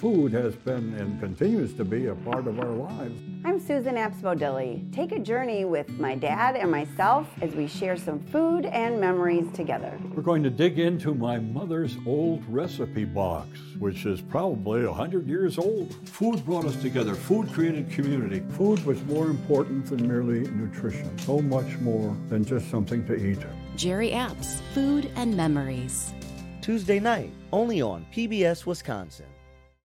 Food has been and continues to be a part of our lives. I'm Susan Apsbodilli. Take a journey with my dad and myself as we share some food and memories together. We're going to dig into my mother's old recipe box, which is probably 100 years old. Food brought us together. Food created community. Food was more important than merely nutrition. So much more than just something to eat. Jerry Apps, Food and Memories. Tuesday night, only on PBS Wisconsin.